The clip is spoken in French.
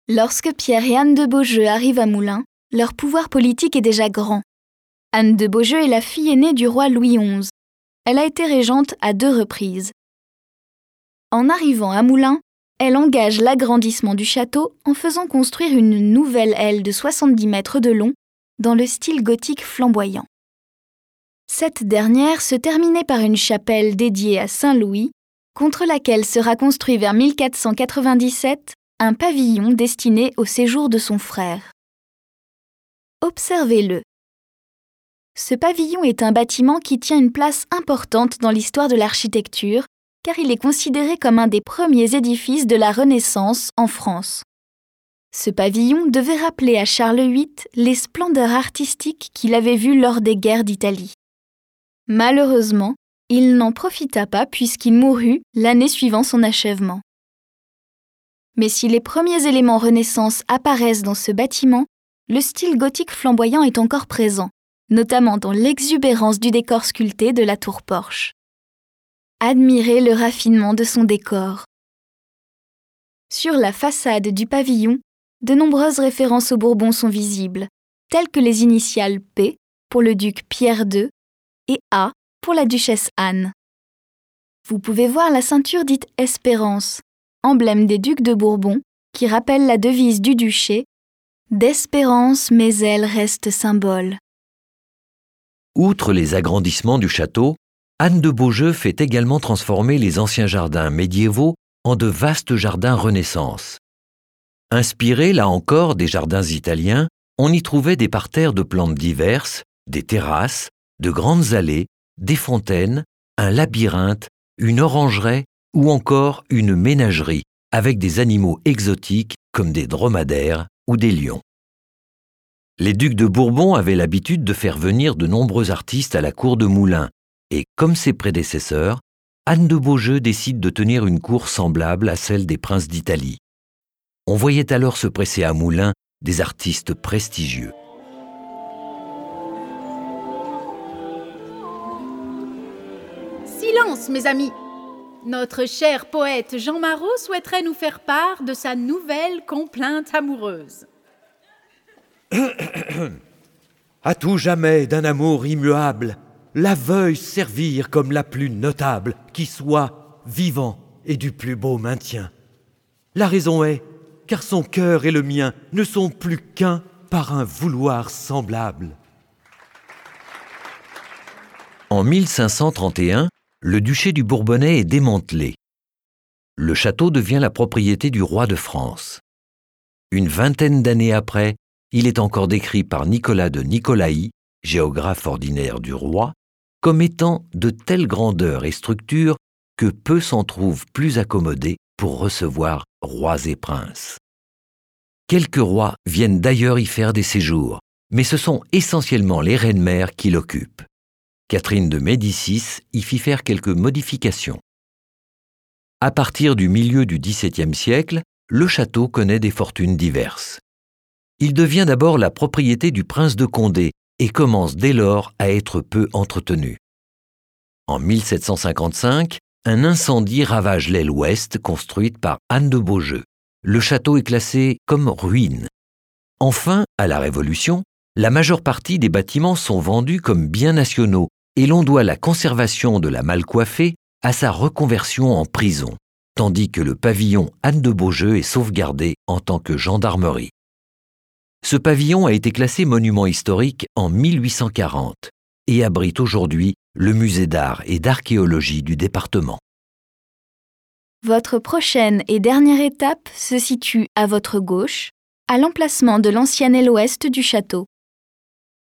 Lorsque Pierre et Anne de Beaujeu arrivent à Moulins, leur pouvoir politique est déjà grand. Anne de Beaujeu est la fille aînée du roi Louis XI. Elle a été régente à 2 reprises. En arrivant à Moulins, elle engage l'agrandissement du château en faisant construire une nouvelle aile de 70 mètres de long dans le style gothique flamboyant. Cette dernière se terminait par une chapelle dédiée à Saint-Louis, contre laquelle sera construit vers 1497 un pavillon destiné au séjour de son frère. Observez-le. Ce pavillon est un bâtiment qui tient une place importante dans l'histoire de l'architecture, car il est considéré comme un des premiers édifices de la Renaissance en France. Ce pavillon devait rappeler à Charles VIII les splendeurs artistiques qu'il avait vues lors des guerres d'Italie. Malheureusement, il n'en profita pas puisqu'il mourut l'année suivant son achèvement. Mais si les premiers éléments Renaissance apparaissent dans ce bâtiment, le style gothique flamboyant est encore présent, notamment dans l'exubérance du décor sculpté de la tour-porche. Admirez le raffinement de son décor. Sur la façade du pavillon, de nombreuses références aux Bourbons sont visibles, telles que les initiales P pour le duc Pierre II et A pour la duchesse Anne. Vous pouvez voir la ceinture dite Espérance, emblème des ducs de Bourbon, qui rappelle la devise du duché « D'espérance, mais elle reste symbole ». Outre les agrandissements du château, Anne de Beaujeu fait également transformer les anciens jardins médiévaux en de vastes jardins Renaissance. Inspirés, là encore, des jardins italiens, on y trouvait des parterres de plantes diverses, des terrasses, de grandes allées, des fontaines, un labyrinthe, une orangeraie ou encore une ménagerie avec des animaux exotiques comme des dromadaires ou des lions. Les ducs de Bourbon avaient l'habitude de faire venir de nombreux artistes à la cour de Moulins et, comme ses prédécesseurs, Anne de Beaujeu décide de tenir une cour semblable à celle des princes d'Italie. On voyait alors se presser à Moulins des artistes prestigieux. Silence, mes amis! Notre cher poète Jean Marot souhaiterait nous faire part de sa nouvelle complainte amoureuse. À tout jamais d'un amour immuable, la veuille servir comme la plus notable, qui soit vivant et du plus beau maintien. La raison est, car son cœur et le mien ne sont plus qu'un par un vouloir semblable. En 1531, le duché du Bourbonnais est démantelé. Le château devient la propriété du roi de France. Une vingtaine d'années après, il est encore décrit par Nicolas de Nicolaï, géographe ordinaire du roi, comme étant de telle grandeur et structure que peu s'en trouvent plus accommodés pour recevoir rois et princes. Quelques rois viennent d'ailleurs y faire des séjours, mais ce sont essentiellement les reines-mères qui l'occupent. Catherine de Médicis y fit faire quelques modifications. À partir du milieu du XVIIe siècle, le château connaît des fortunes diverses. Il devient d'abord la propriété du prince de Condé et commence dès lors à être peu entretenu. En 1755, un incendie ravage l'aile ouest construite par Anne de Beaujeu. Le château est classé comme ruine. Enfin, à la Révolution, la majeure partie des bâtiments sont vendus comme biens nationaux et l'on doit la conservation de la Malcoiffée à sa reconversion en prison, tandis que le pavillon Anne de Beaujeu est sauvegardé en tant que gendarmerie. Ce pavillon a été classé monument historique en 1840 et abrite aujourd'hui le musée d'art et d'archéologie du département. Votre prochaine et dernière étape se situe à votre gauche, à l'emplacement de l'ancienne aile ouest du château.